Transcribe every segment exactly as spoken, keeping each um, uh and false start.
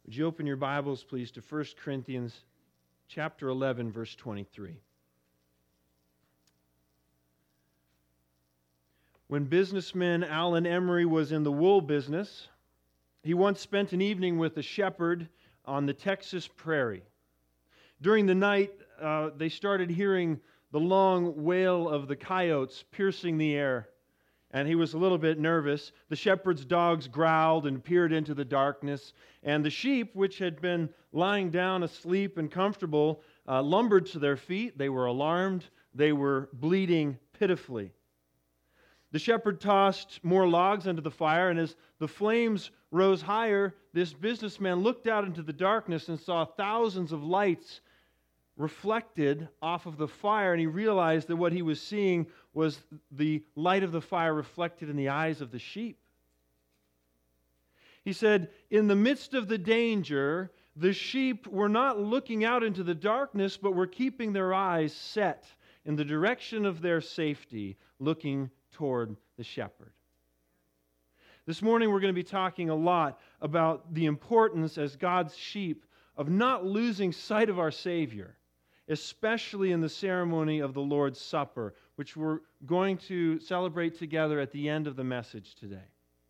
Would you open your Bibles, please, to First Corinthians chapter eleven, verse twenty-three. When businessman Alan Emery was in the wool business, he once spent an evening with a shepherd on the Texas prairie. During the night, uh, they started hearing the long wail of the coyotes piercing the air, and he was a little bit nervous. The shepherd's dogs growled and peered into the darkness, and the sheep, which had been lying down asleep and comfortable, uh, lumbered to their feet. They were alarmed. They were bleeding pitifully. The shepherd tossed more logs into the fire, and as the flames rose higher, this businessman looked out into the darkness and saw thousands of lights reflected off of the fire, and he realized that what he was seeing was the light of the fire reflected in the eyes of the sheep. He said, in the midst of the danger, the sheep were not looking out into the darkness, but were keeping their eyes set in the direction of their safety, looking toward the shepherd. This morning we're going to be talking a lot about the importance as God's sheep of not losing sight of our Savior, especially in the ceremony of the Lord's Supper, which we're going to celebrate together at the end of the message today.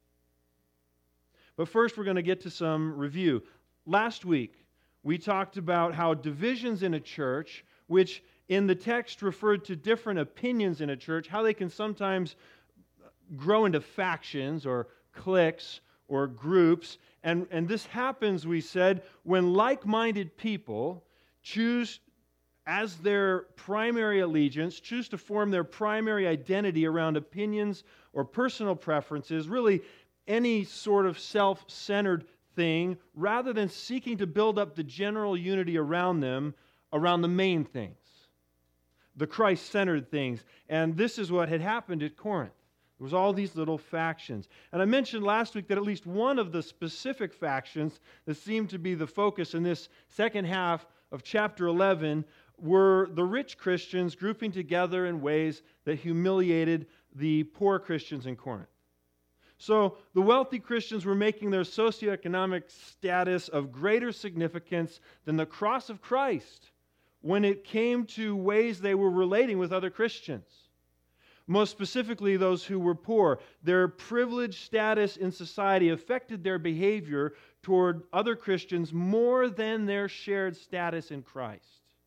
But first we're going to get to some review. Last week we talked about how divisions in a church, which in the text referred to different opinions in a church, how they can sometimes grow into factions or cliques or groups. And, and this happens, we said, when like-minded people choose as their primary allegiance, choose to form their primary identity around opinions or personal preferences, really any sort of self-centered thing, rather than seeking to build up the general unity around them, around the main things, the Christ-centered things. And this is what had happened at Corinth. There was all these little factions. And I mentioned last week that at least one of the specific factions that seemed to be the focus in this second half of chapter eleven were the rich Christians grouping together in ways that humiliated the poor Christians in Corinth. So the wealthy Christians were making their socioeconomic status of greater significance than the cross of Christ when it came to ways they were relating with other Christians. Most specifically, those who were poor. Their privileged status in society affected their behavior toward other Christians more than their shared status in Christ.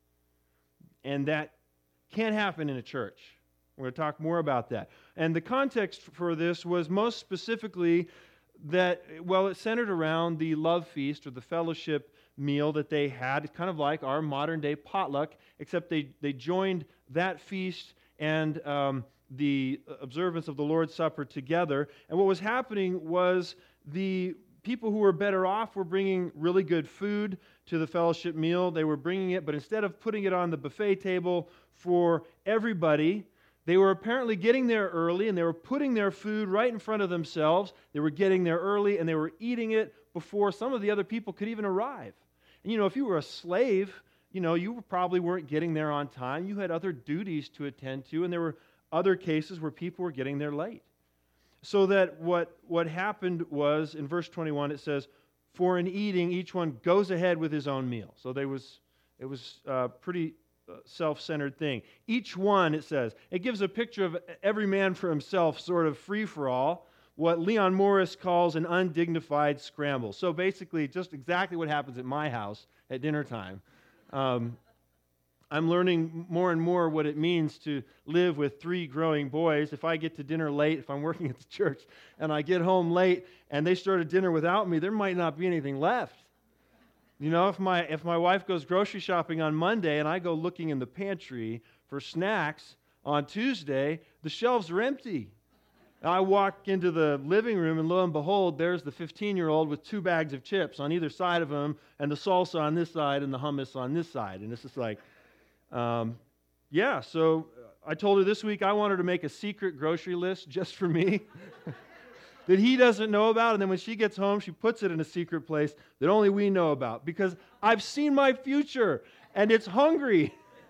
And that can't happen in a church. We're going to talk more about that. And the context for this was most specifically that, well, it centered around the love feast or the fellowship meal that they had. It's kind of like our modern day potluck, except they, they joined that feast and um, the observance of the Lord's Supper together. And what was happening was the people who were better off were bringing really good food to the fellowship meal. They were bringing it, but instead of putting it on the buffet table for everybody, they were apparently getting there early, and they were putting their food right in front of themselves. They were getting there early, and they were eating it before some of the other people could even arrive. And you know, if you were a slave, you know, you probably weren't getting there on time. You had other duties to attend to, and there were other cases where people were getting there late. So that what, what happened was, in verse twenty-one, it says, for in eating, each one goes ahead with his own meal. So there was, it was a pretty self-centered thing. Each one, it says, it gives a picture of every man for himself, sort of free-for-all, what Leon Morris calls an undignified scramble. So basically, just exactly what happens at my house at dinner time. Um, I'm learning more and more what it means to live with three growing boys. If I get to dinner late, if I'm working at the church, and I get home late, and they start a dinner without me, there might not be anything left. You know, if my if my wife goes grocery shopping on Monday, and I go looking in the pantry for snacks on Tuesday, the shelves are empty. I walk into the living room, and lo and behold, there's the fifteen-year-old with two bags of chips on either side of him, and the salsa on this side, and the hummus on this side. And it's just like, um, yeah, so I told her this week I want her to make a secret grocery list just for me that he doesn't know about, and then when she gets home, she puts it in a secret place that only we know about, because I've seen my future, and it's hungry.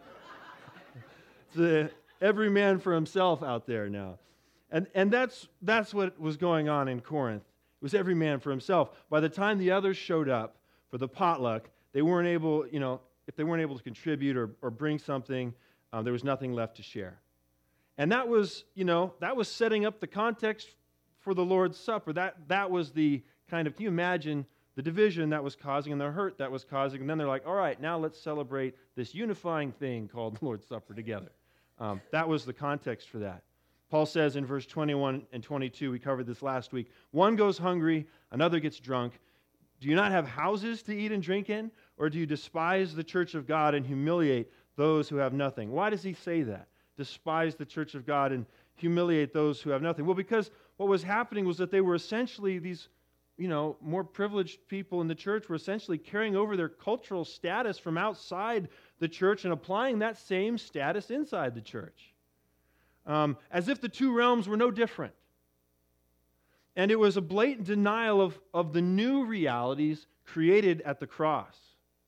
It's a, every man for himself out there now. And and that's that's what was going on in Corinth. It was every man for himself. By the time the others showed up for for the potluck, they weren't able, you know, if they weren't able to contribute or, or bring something, um, there was nothing left to share. And that was, you know, that was setting up the context for the Lord's Supper. That, that was the kind of, can you imagine the division that was causing and the hurt that was causing? And then they're like, all right, now let's celebrate this unifying thing called the Lord's Supper together. Um, that was the context for that. Paul says in verse twenty-one and twenty-two, we covered this last week, one goes hungry, another gets drunk. Do you not have houses to eat and drink in? Or do you despise the church of God and humiliate those who have nothing? Why does he say that? Despise the church of God and humiliate those who have nothing. Well, because what was happening was that they were essentially these, you know, more privileged people in the church were essentially carrying over their cultural status from outside the church and applying that same status inside the church. Um, as if the two realms were no different. And it was a blatant denial of, of the new realities created at the cross.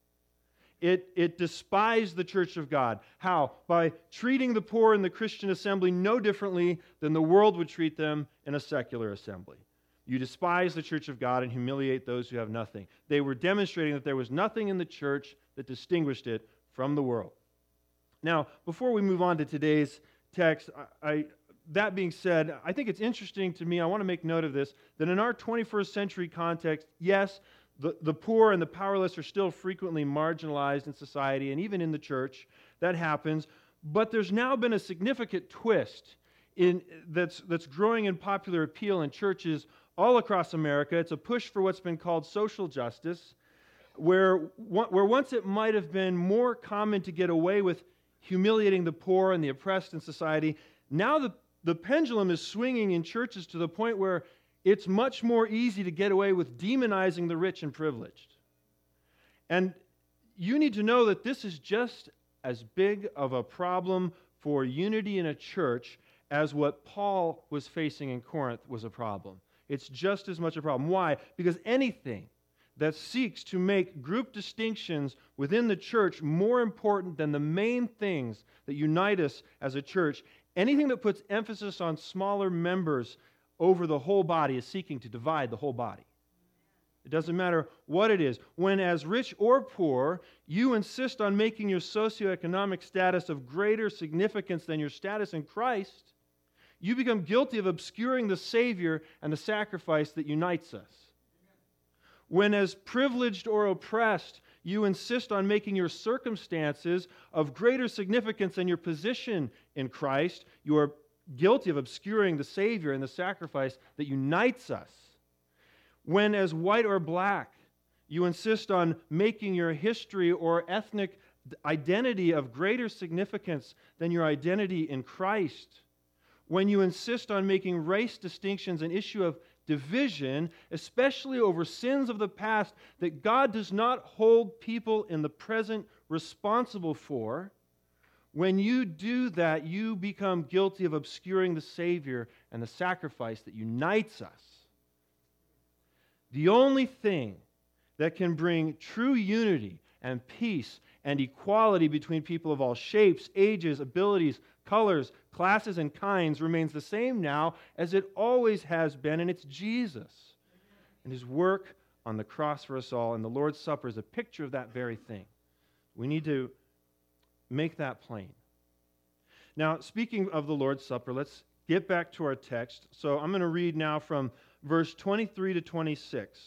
It, it despised the church of God. How? By treating the poor in the Christian assembly no differently than the world would treat them in a secular assembly. You despise the church of God and humiliate those who have nothing. They were demonstrating that there was nothing in the church that distinguished it from the world. Now, before we move on to today's text, I, I, that being said, I think it's interesting to me, I want to make note of this, that in our twenty-first century context, yes, The, the poor and the powerless are still frequently marginalized in society and even in the church. That happens. But there's now been a significant twist in, that's, that's growing in popular appeal in churches all across America. It's a push for what's been called social justice, where, where once it might have been more common to get away with humiliating the poor and the oppressed in society, now the, the pendulum is swinging in churches to the point where it's much more easy to get away with demonizing the rich and privileged. And you need to know that this is just as big of a problem for unity in a church as what Paul was facing in Corinth was a problem. It's just as much a problem. Why? Because anything that seeks to make group distinctions within the church more important than the main things that unite us as a church, anything that puts emphasis on smaller members over the whole body is seeking to divide the whole body. It doesn't matter what it is. When as rich or poor, you insist on making your socioeconomic status of greater significance than your status in Christ, you become guilty of obscuring the Savior and the sacrifice that unites us. When as privileged or oppressed, you insist on making your circumstances of greater significance than your position in Christ, you are guilty of obscuring the Savior and the sacrifice that unites us. When, as white or black, you insist on making your history or ethnic identity of greater significance than your identity in Christ. When you insist on making race distinctions an issue of division, especially over sins of the past that God does not hold people in the present responsible for, when you do that, you become guilty of obscuring the Savior and the sacrifice that unites us. The only thing that can bring true unity and peace and equality between people of all shapes, ages, abilities, colors, classes, and kinds remains the same now as it always has been, and it's Jesus and His work on the cross for us all. And the Lord's Supper is a picture of that very thing. We need to make that plain. Now, speaking of the Lord's Supper, let's get back to our text. So I'm going to read now from verse twenty-three to twenty-six.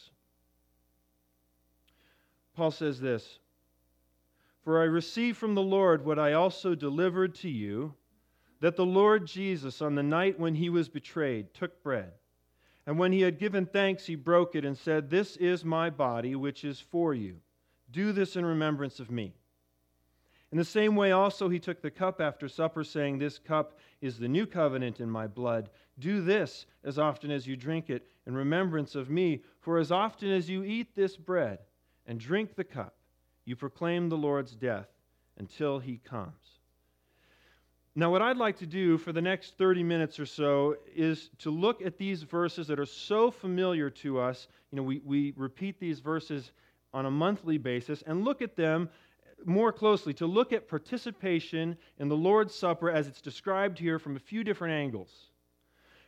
Paul says this, "For I received from the Lord what I also delivered to you, that the Lord Jesus, on the night when He was betrayed, took bread. And when He had given thanks, He broke it and said, 'This is my body, which is for you. Do this in remembrance of me.' In the same way also He took the cup after supper, saying, 'This cup is the new covenant in my blood. Do this as often as you drink it in remembrance of me. For as often as you eat this bread and drink the cup, you proclaim the Lord's death until He comes.'" Now, what I'd like to do for the next thirty minutes or so is to look at these verses that are so familiar to us. You know, we, we repeat these verses on a monthly basis and look at them more closely, to look at participation in the Lord's Supper as it's described here from a few different angles.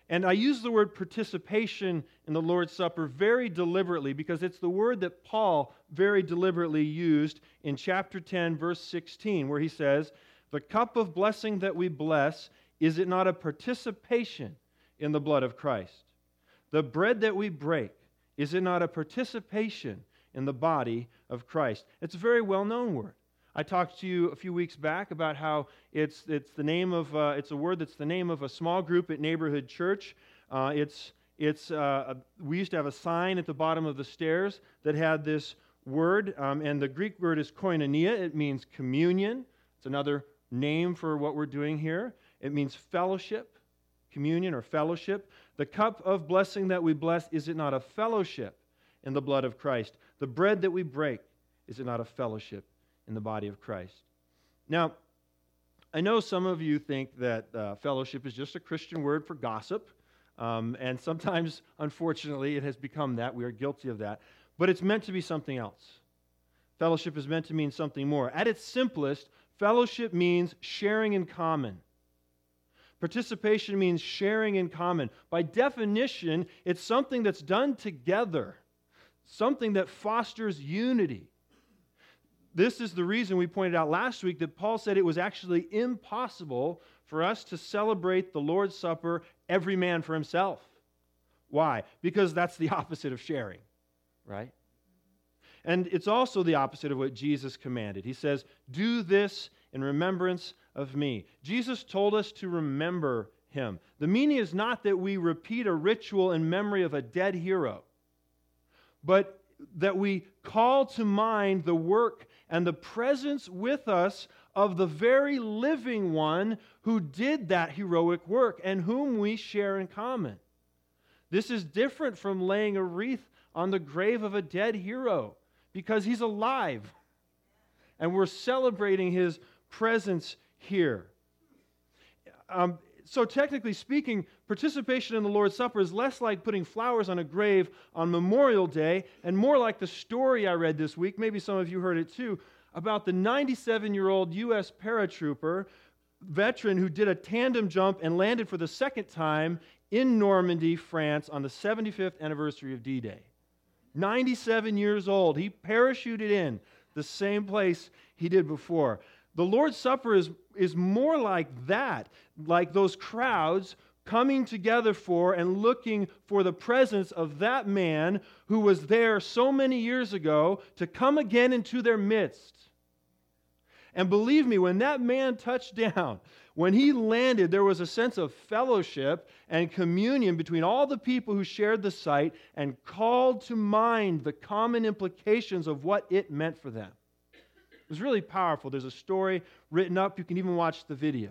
And I use the word participation in the Lord's Supper very deliberately because it's the word that Paul very deliberately used in chapter ten, verse sixteen, where he says, "The cup of blessing that we bless, is it not a participation in the blood of Christ? The bread that we break, is it not a participation in the body of Christ?" It's a very well-known word. I talked to you a few weeks back about how it's it's the name of uh, it's a word that's the name of a small group at Neighborhood Church. Uh, it's it's uh, a, we used to have a sign at the bottom of the stairs that had this word, um, and the Greek word is koinonia. It means communion. It's another name for what we're doing here. It means fellowship, communion or fellowship. The cup of blessing that we bless, is it not a fellowship in the blood of Christ? The bread that we break, is it not a fellowship in the body of Christ? Now, I know some of you think that uh, fellowship is just a Christian word for gossip, um, and sometimes, unfortunately, it has become that. We are guilty of that. But it's meant to be something else. Fellowship is meant to mean something more. At its simplest, fellowship means sharing in common. Participation means sharing in common. By definition, it's something that's done together, something that fosters unity. This is the reason we pointed out last week that Paul said it was actually impossible for us to celebrate the Lord's Supper every man for himself. Why? Because that's the opposite of sharing, right? And it's also the opposite of what Jesus commanded. He says, "Do this in remembrance of me." Jesus told us to remember him. The meaning is not that we repeat a ritual in memory of a dead hero, but that we call to mind the work and the presence with us of the very living one who did that heroic work and whom we share in common. This is different from laying a wreath on the grave of a dead hero because he's alive. And we're celebrating his presence here. Um, So technically speaking, participation in the Lord's Supper is less like putting flowers on a grave on Memorial Day and more like the story I read this week, maybe some of you heard it too, about the ninety-seven-year-old U S paratrooper veteran who did a tandem jump and landed for the second time in Normandy, France on the seventy-fifth anniversary of D-Day. ninety-seven years old. He parachuted in the same place he did before. The Lord's Supper is, is more like that, like those crowds coming together for and looking for the presence of that man who was there so many years ago to come again into their midst. And believe me, when that man touched down, when he landed, there was a sense of fellowship and communion between all the people who shared the site and called to mind the common implications of what it meant for them. It was really powerful. There's a story written up. You can even watch the video.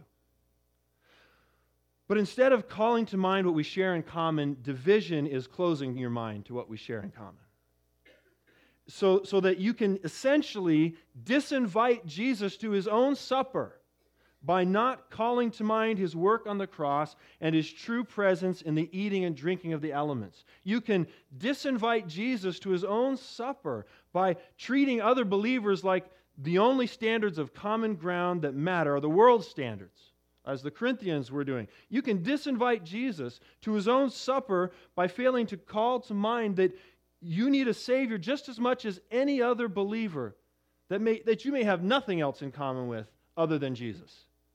But instead of calling to mind what we share in common, division is closing your mind to what we share in common. So, so that you can essentially disinvite Jesus to his own supper by not calling to mind his work on the cross and his true presence in the eating and drinking of the elements. You can disinvite Jesus to his own supper by treating other believers like the only standards of common ground that matter are the world's standards, as the Corinthians were doing. You can disinvite Jesus to his own supper by failing to call to mind that you need a Savior just as much as any other believer that, may, that you may have nothing else in common with other than Jesus.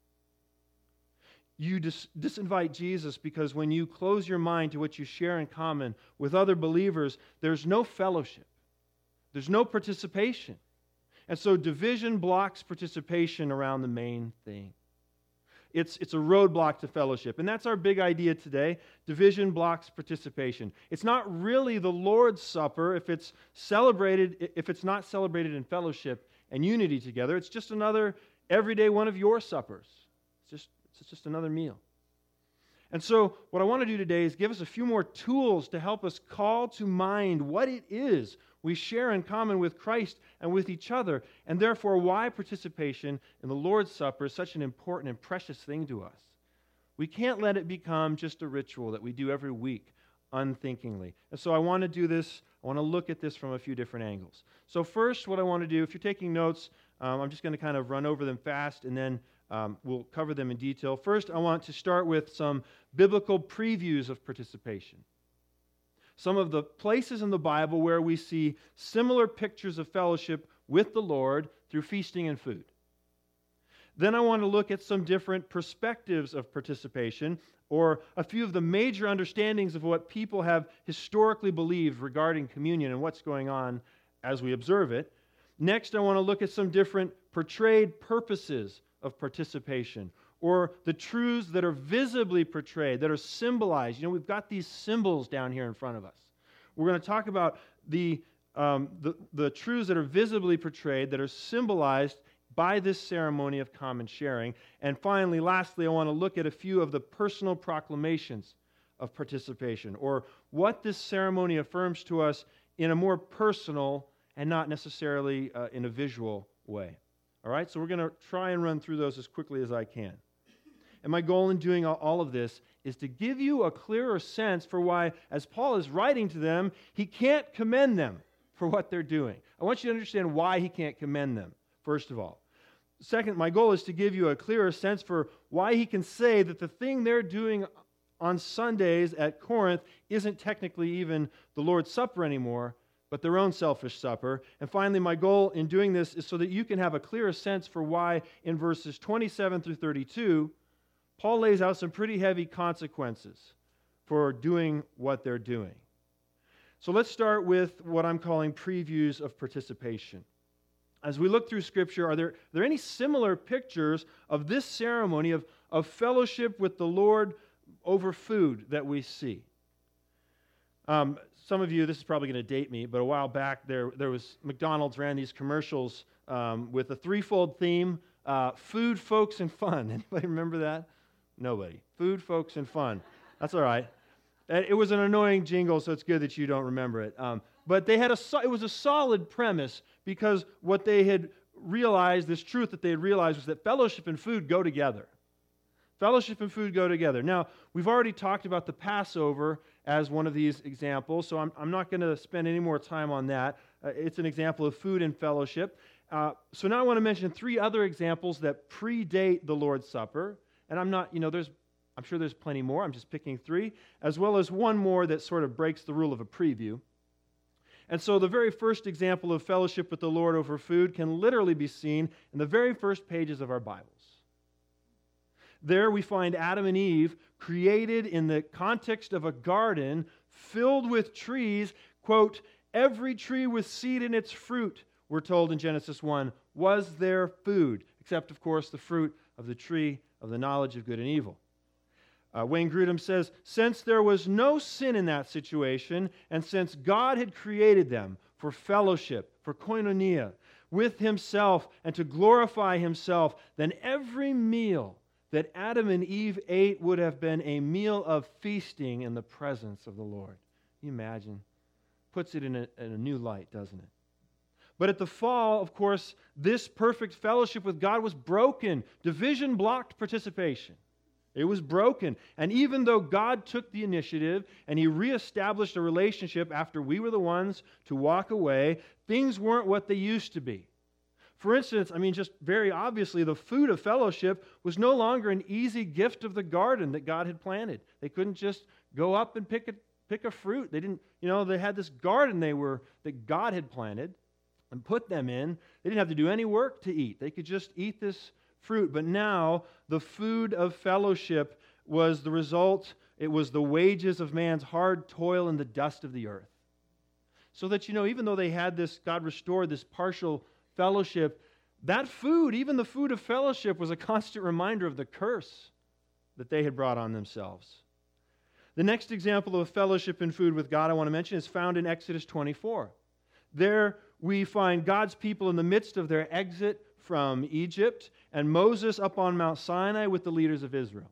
You dis- disinvite Jesus because when you close your mind to what you share in common with other believers, there's no fellowship. There's no participation. And so division blocks participation around the main thing. It's, it's a roadblock to fellowship. And that's our big idea today. Division blocks participation. It's not really the Lord's Supper if it's celebrated, if it's not celebrated in fellowship and unity together. It's just another everyday one of your suppers. It's just, it's just another meal. And so what I want to do today is give us a few more tools to help us call to mind what it is we share in common with Christ and with each other, and therefore why participation in the Lord's Supper is such an important and precious thing to us. We can't let it become just a ritual that we do every week unthinkingly. And so I want to do this, I want to look at this from a few different angles. So first, what I want to do, if you're taking notes, um, I'm just going to kind of run over them fast, and then Um, we'll cover them in detail. First, I want to start with some biblical previews of participation. Some of the places in the Bible where we see similar pictures of fellowship with the Lord through feasting and food. Then I want to look at some different perspectives of participation, or a few of the major understandings of what people have historically believed regarding communion and what's going on as we observe it. Next, I want to look at some different portrayed purposes of participation, or the truths that are visibly portrayed, that are symbolized. You know, we've got these symbols down here in front of us. We're going to talk about the, um, the, the truths that are visibly portrayed, that are symbolized by this ceremony of common sharing. And finally, lastly, I want to look at a few of the personal proclamations of participation, or what this ceremony affirms to us in a more personal and not necessarily uh, in a visual way. All right, so we're going to try and run through those as quickly as I can. And my goal in doing all of this is to give you a clearer sense for why, as Paul is writing to them, he can't commend them for what they're doing. I want you to understand why he can't commend them, first of all. Second, my goal is to give you a clearer sense for why he can say that the thing they're doing on Sundays at Corinth isn't technically even the Lord's Supper anymore, but their own selfish supper. And finally, my goal in doing this is so that you can have a clearer sense for why in verses twenty-seven through thirty-two, Paul lays out some pretty heavy consequences for doing what they're doing. So let's start with what I'm calling previews of participation. As we look through Scripture, are there, are there any similar pictures of this ceremony of, of fellowship with the Lord over food that we see? Um, some of you, this is probably going to date me, but a while back there, there was McDonald's ran these commercials um, with a threefold theme: uh, food, folks, and fun. Anybody remember that? Nobody. Food, folks, and fun. That's all right. It was an annoying jingle, so it's good that you don't remember it. Um, but they had a it was a solid premise, because what they had realized, this truth that they had realized, was that fellowship and food go together. Fellowship and food go together. Now, we've already talked about the Passover as one of these examples, so I'm, I'm not going to spend any more time on that. Uh, it's an example of food and fellowship. Uh, so now I want to mention three other examples that predate the Lord's Supper. And I'm not, you know, there's, I'm sure there's plenty more. I'm just picking three, as well as one more that sort of breaks the rule of a preview. And so the very first example of fellowship with the Lord over food can literally be seen in the very first pages of our Bibles. There we find Adam and Eve created in the context of a garden filled with trees. Quote, every tree with seed in its fruit, we're told in Genesis one, was their food, except, of course, the fruit of the tree of the knowledge of good and evil. Uh, Wayne Grudem says, since there was no sin in that situation, and since God had created them for fellowship, for koinonia, with Himself and to glorify Himself, then every meal that Adam and Eve ate would have been a meal of feasting in the presence of the Lord. Can you imagine? Puts it in a, in a new light, doesn't it? But at the fall, of course, this perfect fellowship with God was broken. Division blocked participation. It was broken. And even though God took the initiative and He reestablished a relationship after we were the ones to walk away, things weren't what they used to be. For instance, I mean, just very obviously, the food of fellowship was no longer an easy gift of the garden that God had planted. They couldn't just go up and pick a, pick a fruit. They didn't, you know, they had this garden they were that God had planted and put them in. They didn't have to do any work to eat. They could just eat this fruit. But now, the food of fellowship was the result, it was the wages of man's hard toil in the dust of the earth. So that, you know, even though they had this, God restored this partial fellowship, that food, even the food of fellowship, was a constant reminder of the curse that they had brought on themselves. The next example of fellowship and food with God I want to mention is found in Exodus twenty-four. There we find God's people in the midst of their exit from Egypt, and Moses up on Mount Sinai with the leaders of Israel.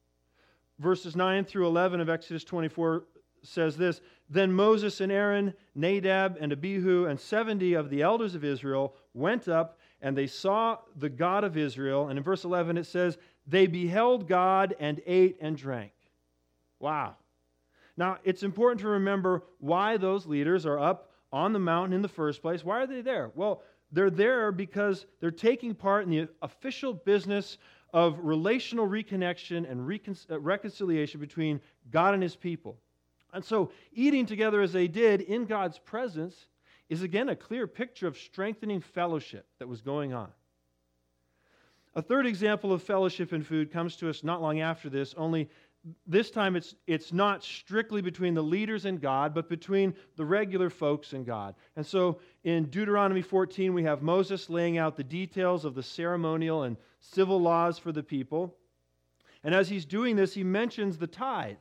Verses nine through eleven of Exodus twenty-four says this, then Moses and Aaron, Nadab and Abihu, and seventy of the elders of Israel went up, and they saw the God of Israel. And in verse eleven it says, they beheld God and ate and drank. Wow. Now, it's important to remember why those leaders are up on the mountain in the first place. Why are they there? Well, they're there because they're taking part in the official business of relational reconnection and recon- uh, reconciliation between God and his people. And so eating together as they did in God's presence is again a clear picture of strengthening fellowship that was going on. A third example of fellowship in food comes to us not long after this, only this time it's, it's not strictly between the leaders and God, but between the regular folks and God. And so in Deuteronomy fourteen, we have Moses laying out the details of the ceremonial and civil laws for the people. And as he's doing this, he mentions the tithe.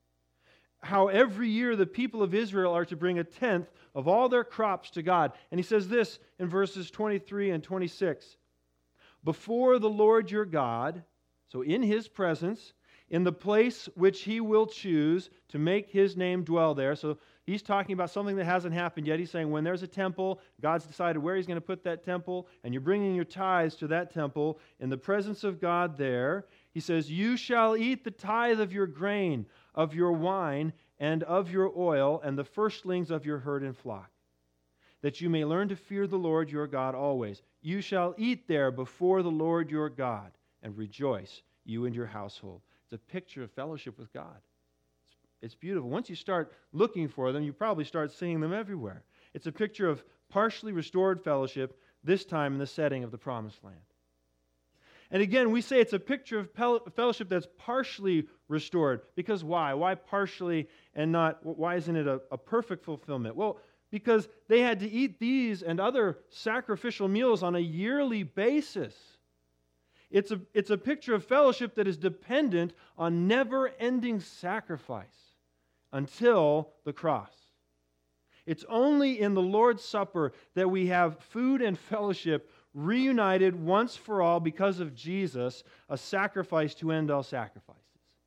How every year the people of Israel are to bring a tenth of all their crops to God. And he says this in verses twenty-three and twenty-six. Before the Lord your God, so in his presence, in the place which he will choose to make his name dwell there. So he's talking about something that hasn't happened yet. He's saying when there's a temple, God's decided where he's going to put that temple, and you're bringing your tithes to that temple in the presence of God there. He says, you shall eat the tithe of your grain, of your wine, and of your oil, and the firstlings of your herd and flock, that you may learn to fear the Lord your God always. You shall eat there before the Lord your God, and rejoice, you and your household. It's a picture of fellowship with God. It's, it's beautiful. Once you start looking for them, you probably start seeing them everywhere. It's a picture of partially restored fellowship, this time in the setting of the Promised Land. And again, we say it's a picture of pel- fellowship that's partially restored. Because why? Why partially and not, why isn't it a, a perfect fulfillment? Well, because they had to eat these and other sacrificial meals on a yearly basis. It's a, it's a picture of fellowship that is dependent on never-ending sacrifice until the cross. It's only in the Lord's Supper that we have food and fellowship reunited once for all because of Jesus, a sacrifice to end all sacrifices.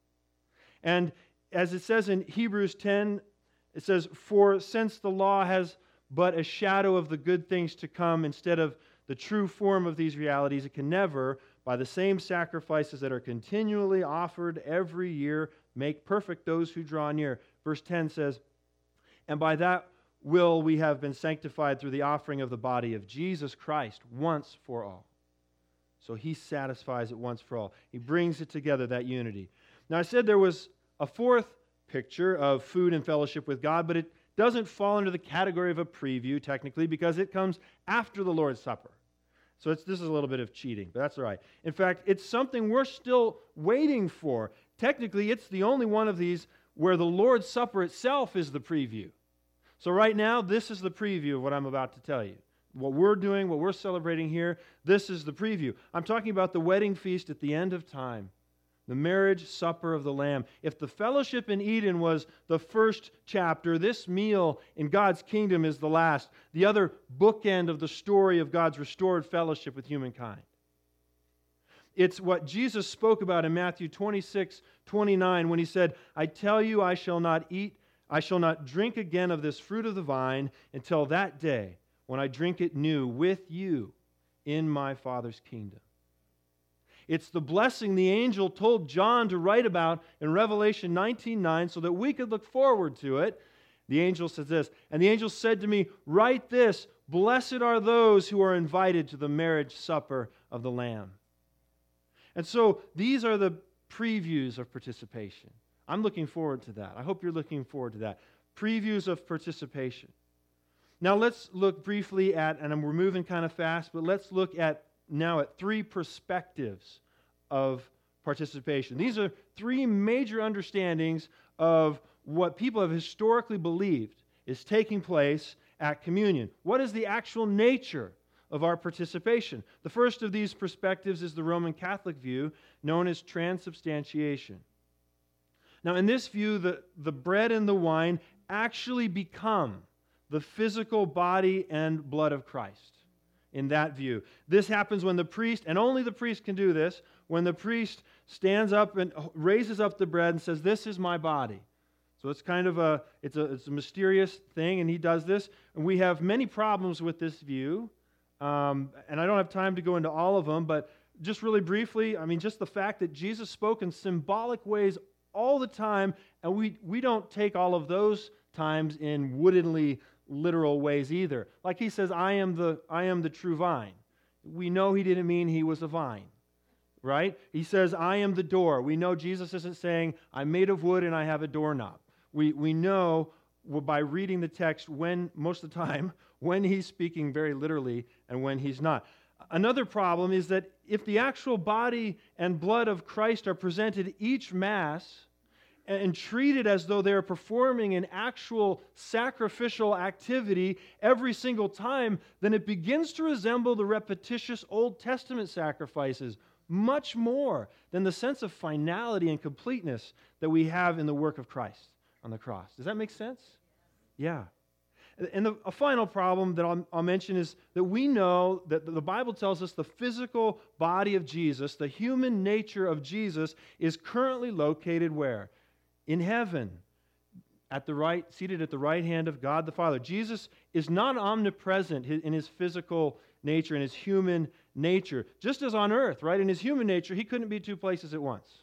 And as it says in Hebrews ten, it says, for since the law has but a shadow of the good things to come instead of the true form of these realities, it can never, by the same sacrifices that are continually offered every year, make perfect those who draw near. Verse ten says, and by that will we have been sanctified through the offering of the body of Jesus Christ once for all. So he satisfies it once for all. He brings it together, that unity. Now I said there was a fourth picture of food and fellowship with God, but it doesn't fall under the category of a preview technically because it comes after the Lord's Supper. So it's, this is a little bit of cheating, but that's all right. In fact, it's something we're still waiting for. Technically, it's the only one of these where the Lord's Supper itself is the preview. So right now, this is the preview of what I'm about to tell you. What we're doing, what we're celebrating here, this is the preview. I'm talking about the wedding feast at the end of time, the marriage supper of the Lamb. If the fellowship in Eden was the first chapter, this meal in God's kingdom is the last, the other bookend of the story of God's restored fellowship with humankind. It's what Jesus spoke about in Matthew twenty-six, twenty-nine when he said, I tell you, I shall not eat I shall not drink again of this fruit of the vine until that day when I drink it new with you in my Father's kingdom. It's the blessing the angel told John to write about in Revelation nineteen nine so that we could look forward to it. The angel says this, and the angel said to me, write this, blessed are those who are invited to the marriage supper of the Lamb. And so these are the previews of participation. I'm looking forward to that. I hope you're looking forward to that. Previews of participation. Now let's look briefly at, and we're moving kind of fast, but let's look at now at three perspectives of participation. These are three major understandings of what people have historically believed is taking place at communion. What is the actual nature of our participation? The first of these perspectives is the Roman Catholic view, known as transubstantiation. Now, in this view, the, the bread and the wine actually become the physical body and blood of Christ. In that view, this happens when the priest, and only the priest can do this, when the priest stands up and raises up the bread and says, this is my body. So it's kind of a, it's a, it's a mysterious thing, and he does this. And we have many problems with this view, um, and I don't have time to go into all of them, but just really briefly, I mean, just the fact that Jesus spoke in symbolic ways all the time, and we, we don't take all of those times in woodenly literal ways either. Like he says, I am the I am the true vine. We know he didn't mean he was a vine. right? He says, I am the door. We know Jesus isn't saying, I'm made of wood and I have a doorknob. We, we know by reading the text when, most of the time, when he's speaking very literally and when he's not. Another problem is that if the actual body and blood of Christ are presented each Mass and treated as though they are performing an actual sacrificial activity every single time, then it begins to resemble the repetitious Old Testament sacrifices much more than the sense of finality and completeness that we have in the work of Christ on the cross. Does that make sense? Yeah. And the, a final problem that I'll, I'll mention is that we know that the Bible tells us the physical body of Jesus, the human nature of Jesus, is currently located where? In heaven, at the right, seated at the right hand of God the Father. Jesus is not omnipresent in his physical nature, in his human nature, just as on earth, right? In his human nature, he couldn't be two places at once.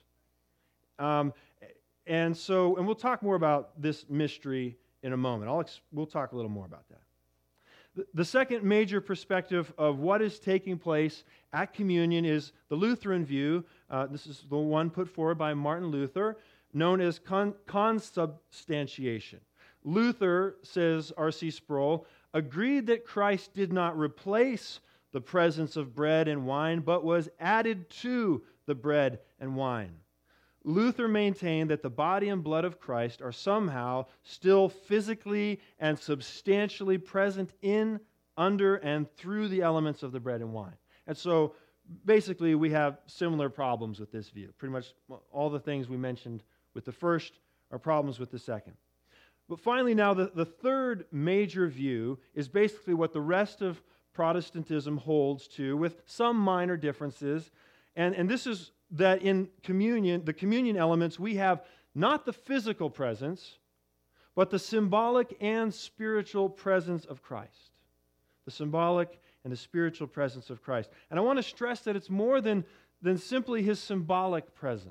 Um, and so, and we'll talk more about this mystery in a moment. I'll ex- we'll talk a little more about that. The, the second major perspective of what is taking place at communion is the Lutheran view. Uh, this is the one put forward by Martin Luther, known as con- consubstantiation. Luther, says R C Sproul, agreed that Christ did not replace the presence of bread and wine, but was added to the bread and wine. Luther maintained that the body and blood of Christ are somehow still physically and substantially present in, under, and through the elements of the bread and wine. And so, basically, we have similar problems with this view. Pretty much all the things we mentioned with the first are problems with the second. But finally now, the, the third major view is basically what the rest of Protestantism holds to, with some minor differences. And, and this is that in communion, the communion elements, we have not the physical presence, but the symbolic and spiritual presence of Christ. The symbolic and the spiritual presence of Christ. And I want to stress that it's more than, than simply his symbolic presence.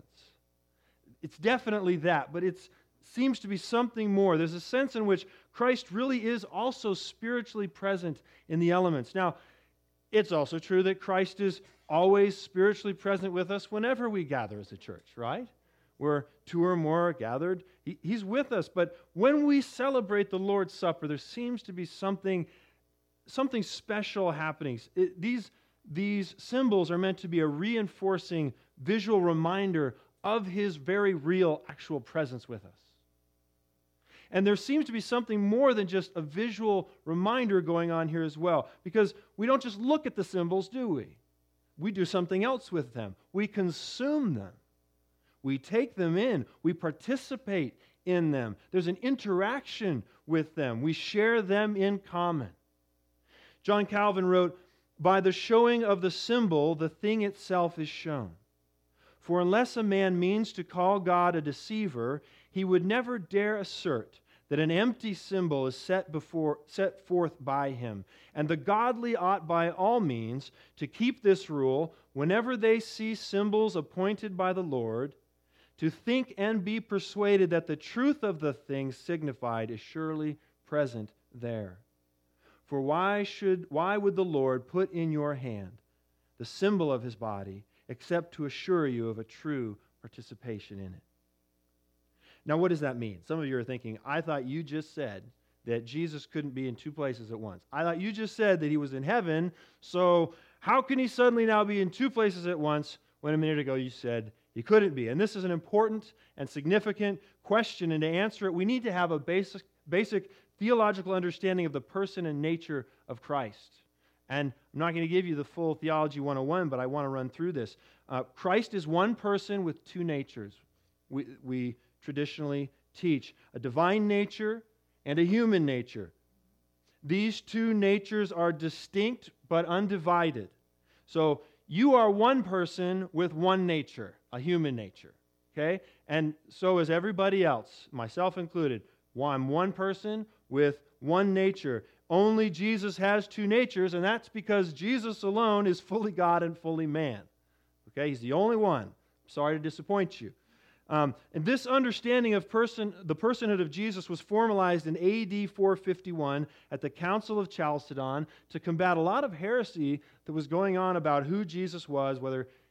It's definitely that, but it seems to be something more. There's a sense in which Christ really is also spiritually present in the elements. Now, it's also true that Christ is always spiritually present with us whenever we gather as a church, right? Where two or more are gathered, he, he's with us. But when we celebrate the Lord's Supper, there seems to be something, something special happening. It, these, these symbols are meant to be a reinforcing visual reminder of his very real, actual presence with us. And there seems to be something more than just a visual reminder going on here as well, because we don't just look at the symbols, do we? We do something else with them. We consume them. We take them in. We participate in them. There's an interaction with them. We share them in common. John Calvin wrote, "By the showing of the symbol, the thing itself is shown. For unless a man means to call God a deceiver, he would never dare assert that an empty symbol is set before set forth by him. And the godly ought by all means to keep this rule whenever they see symbols appointed by the Lord, to think and be persuaded that the truth of the thing signified is surely present there. For why should why would the Lord put in your hand the symbol of his body, except to assure you of a true participation in it?" Now, what does that mean? Some of you are thinking, I thought you just said that Jesus couldn't be in two places at once. I thought you just said that he was in heaven, so how can he suddenly now be in two places at once when a minute ago you said he couldn't be? And this is an important and significant question, and to answer it, we need to have a basic, basic theological understanding of the person and nature of Christ. And I'm not going to give you the full Theology one oh one, but I want to run through this. Uh, Christ is one person with two natures. We... we traditionally teach a divine nature and a human nature. These two natures are distinct but undivided. So you are one person with one nature, a human nature, okay? And so is everybody else, myself included. I'm one person with one nature. Only Jesus has two natures, and that's because Jesus alone is fully God and fully man. Okay, he's the only one. Sorry to disappoint you. Um, and this understanding of person, the personhood of Jesus was formalized in A D four fifty-one at the Council of Chalcedon to combat a lot of heresy that was going on about who Jesus was, whether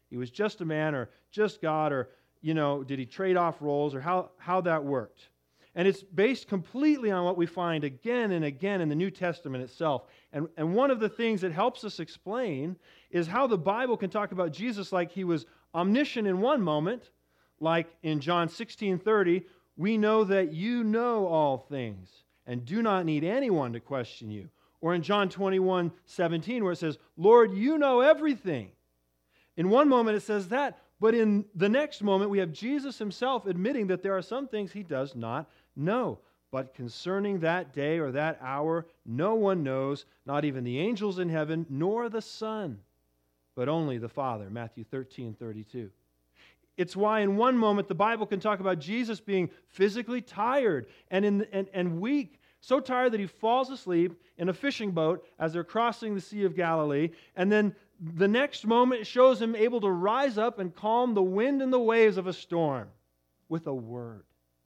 he was just a man or just God, or, you know, did he trade off roles, or how, how that worked. And it's based completely on what we find again and again in the New Testament itself. And, and one of the things that helps us explain is how the Bible can talk about Jesus like he was omniscient in one moment, like in John sixteen thirty, we know that you know all things and do not need anyone to question you. Or in John twenty-one seventeen, where it says, Lord, you know everything. In one moment it says that, but in the next moment we have Jesus himself admitting that there are some things he does not know. But concerning that day or that hour, no one knows, not even the angels in heaven, nor the Son, but only the Father. Matthew thirteen thirty-two. It's why in one moment the Bible can talk about Jesus being physically tired and, in, and, and weak, so tired that he falls asleep in a fishing boat as they're crossing the Sea of Galilee. And then the next moment it shows him able to rise up and calm the wind and the waves of a storm with a word.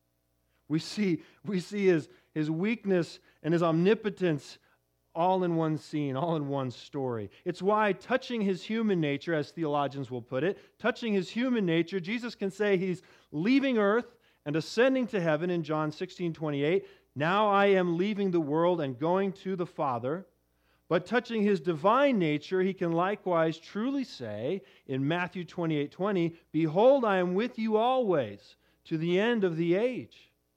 We see, we see his, his weakness and his omnipotence all in one scene, all in one story. It's why touching his human nature, as theologians will put it, touching his human nature, Jesus can say he's leaving earth and ascending to heaven in John sixteen twenty-eight. Now I am leaving the world and going to the Father. But touching his divine nature, he can likewise truly say in Matthew twenty-eight twenty, Behold, I am with you always to the end of the age.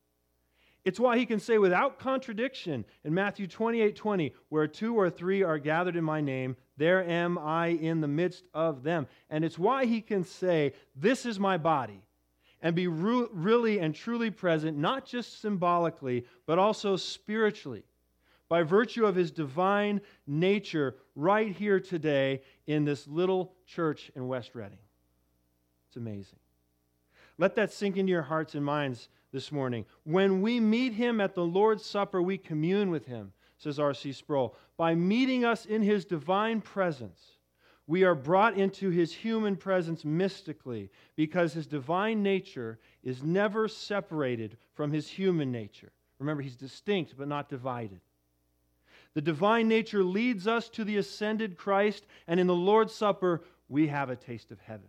It's why he can say without contradiction in Matthew twenty-eight twenty, where two or three are gathered in my name, there am I in the midst of them. And it's why he can say, this is my body, and be re- really and truly present, not just symbolically, but also spiritually, by virtue of his divine nature right here today in this little church in West Reading. It's amazing. Let that sink into your hearts and minds this morning. When we meet him at the Lord's Supper, we commune with him, says R C Sproul. By meeting us in his divine presence, we are brought into his human presence mystically, because his divine nature is never separated from his human nature. Remember, he's distinct but not divided. The divine nature leads us to the ascended Christ, and in the Lord's Supper, we have a taste of heaven.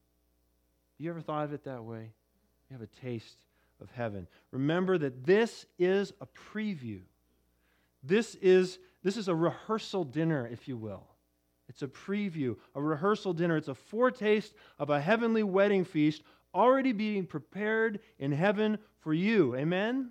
You ever thought of it that way? You have a taste of heaven. Remember that this is a preview. This is, this is a rehearsal dinner, if you will. It's a preview, a rehearsal dinner. It's a foretaste of a heavenly wedding feast already being prepared in heaven for you. Amen?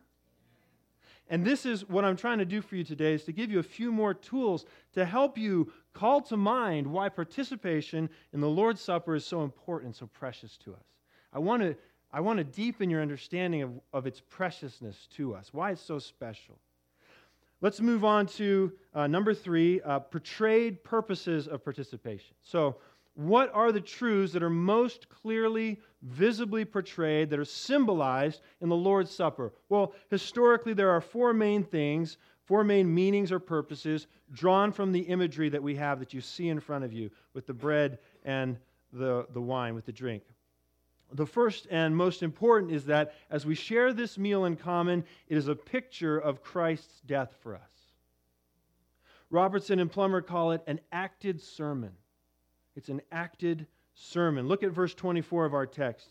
And this is what I'm trying to do for you today, is to give you a few more tools to help you call to mind why participation in the Lord's Supper is so important, so precious to us. I want to I want to deepen your understanding of, of its preciousness to us, why it's so special. Let's move on to uh, number three, uh, portrayed purposes of participation. So, what are the truths that are most clearly, visibly portrayed, that are symbolized in the Lord's Supper? Well, historically, there are four main things, four main meanings or purposes drawn from the imagery that we have that you see in front of you with the bread and the, the wine, with the drink. The first and most important is that as we share this meal in common, it is a picture of Christ's death for us. Robertson and Plummer call it an acted sermon. It's an acted sermon. Look at verse twenty-four of our text.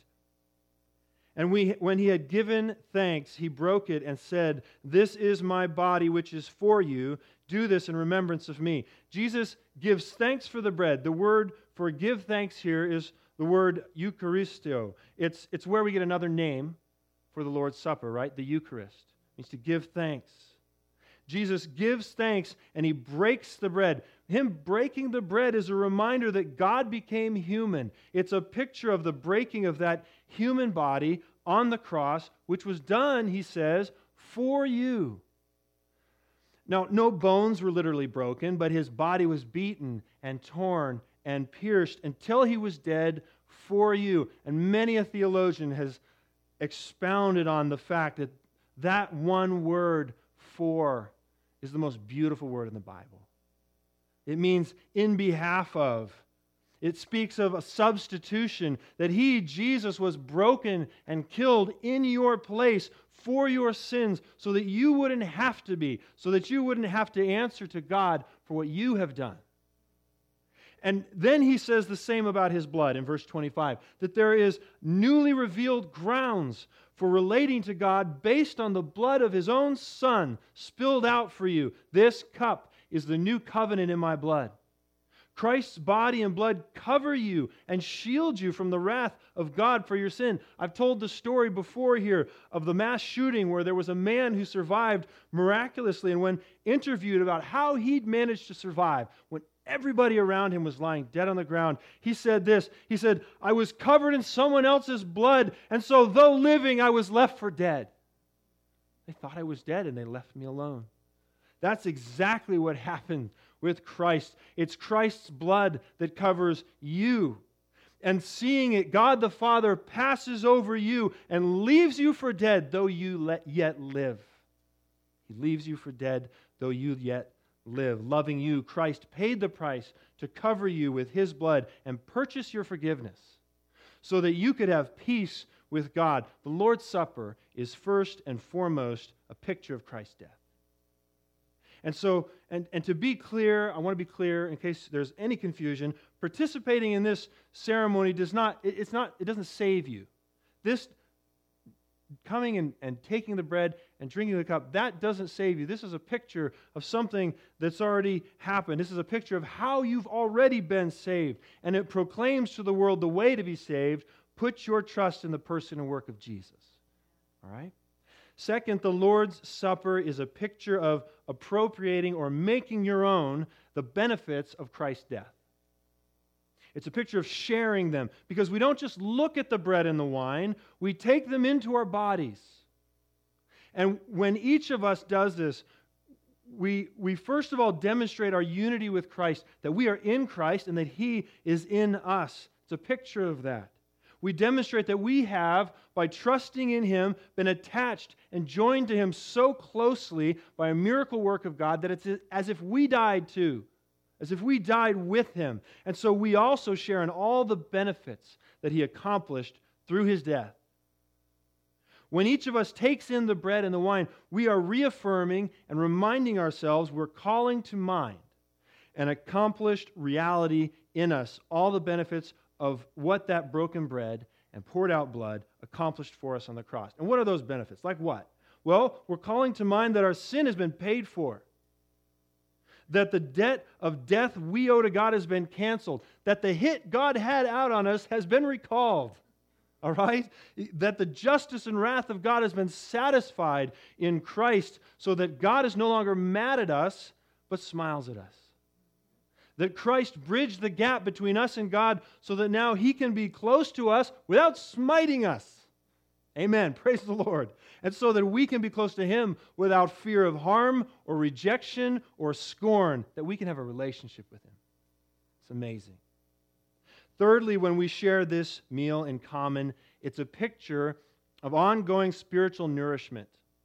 And we, when he had given thanks, he broke it and said, This is my body which is for you. Do this in remembrance of me. Jesus gives thanks for the bread. The word for give thanks here is the word Eucharistio. It's, it's where we get another name for the Lord's Supper, right? The Eucharist. It means to give thanks. Jesus gives thanks and he breaks the bread. Him breaking the bread is a reminder that God became human. It's a picture of the breaking of that human body on the cross, which was done, he says, for you. Now, no bones were literally broken, but his body was beaten and torn and pierced until he was dead for you. And many a theologian has expounded on the fact that that one word, for, is the most beautiful word in the Bible. It means in behalf of. It speaks of a substitution, that he, Jesus, was broken and killed in your place for your sins so that you wouldn't have to be, so that you wouldn't have to answer to God for what you have done. And then he says the same about his blood in verse twenty-five, that there is newly revealed grounds for relating to God based on the blood of his own Son spilled out for you. This cup is the new covenant in my blood. Christ's body and blood cover you and shield you from the wrath of God for your sin. I've told the story before here of the mass shooting where there was a man who survived miraculously, and when interviewed about how he'd managed to survive, when everybody around him was lying dead on the ground, he said this. He said, "I was covered in someone else's blood, and so though living, I was left for dead." They thought I was dead, and they left me alone. That's exactly what happened with Christ. It's Christ's blood that covers you. And seeing it, God the Father passes over you and leaves you for dead, though you let yet live. He leaves you for dead, though you yet live. Loving you, Christ paid the price to cover you with his blood and purchase your forgiveness so that you could have peace with God. The Lord's Supper is first and foremost a picture of Christ's death. And so, and, and to be clear, I want to be clear in case there's any confusion, participating in this ceremony does not, it, it's not, it doesn't save you. This coming and, and taking the bread and drinking the cup, that doesn't save you. This is a picture of something that's already happened. This is a picture of how you've already been saved. And it proclaims to the world the way to be saved. Put your trust in the person and work of Jesus. All right? Second, the Lord's Supper is a picture of appropriating or making your own the benefits of Christ's death. It's a picture of sharing them, because we don't just look at the bread and the wine, we take them into our bodies. And when each of us does this, we, we first of all demonstrate our unity with Christ, that we are in Christ and that He is in us. It's a picture of that. We demonstrate that we have, by trusting in Him, been attached and joined to Him so closely by a miracle work of God that it's as if we died too, as if we died with Him. And so we also share in all the benefits that He accomplished through His death. When each of us takes in the bread and the wine, we are reaffirming and reminding ourselves we're calling to mind an accomplished reality in us, all the benefits of what that broken bread and poured out blood accomplished for us on the cross. And what are those benefits? Like what? Well, we're calling to mind that our sin has been paid for, that the debt of death we owe to God has been canceled, that the hit God had out on us has been recalled, all right? That the justice and wrath of God has been satisfied in Christ so that God is no longer mad at us, but smiles at us. That Christ bridged the gap between us and God so that now He can be close to us without smiting us. Amen. Praise the Lord. And so that we can be close to Him without fear of harm or rejection or scorn, that we can have a relationship with Him. It's amazing. Thirdly, when we share this meal in common, it's a picture of ongoing spiritual nourishment.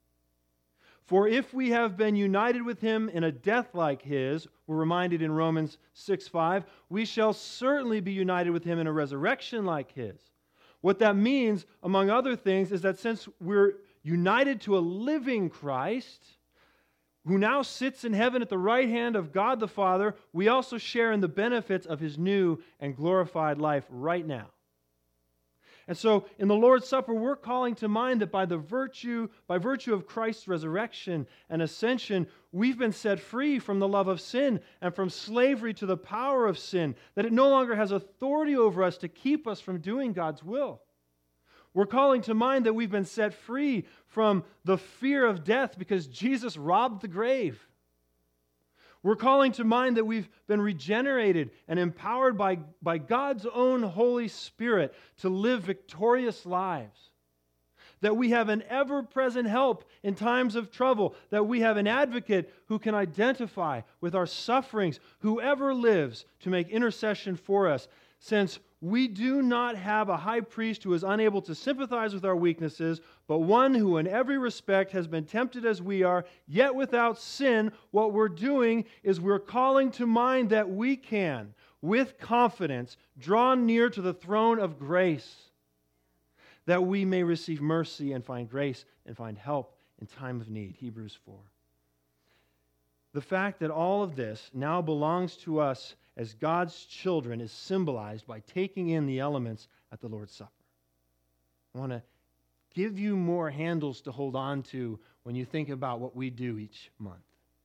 For if we have been united with Him in a death like His, we're reminded in Romans six five, we shall certainly be united with Him in a resurrection like His. What that means, among other things, is that since we're united to a living Christ, who now sits in heaven at the right hand of God the Father, we also share in the benefits of His new and glorified life right now. And so in the Lord's Supper, we're calling to mind that by the virtue, by virtue of Christ's resurrection and ascension, we've been set free from the love of sin and from slavery to the power of sin, that it no longer has authority over us to keep us from doing God's will. We're calling to mind that we've been set free from the fear of death because Jesus robbed the grave. We're calling to mind that we've been regenerated and empowered by, by God's own Holy Spirit to live victorious lives. That we have an ever-present help in times of trouble. That we have an advocate who can identify with our sufferings, whoever lives to make intercession for us. Since we do not have a high priest who is unable to sympathize with our weaknesses, but one who in every respect has been tempted as we are, yet without sin, what we're doing is we're calling to mind that we can, with confidence, draw near to the throne of grace, that we may receive mercy and find grace and find help in time of need. Hebrews four. The fact that all of this now belongs to us as God's children is symbolized by taking in the elements at the Lord's Supper. I want to give you more handles to hold on to when you think about what we do each month.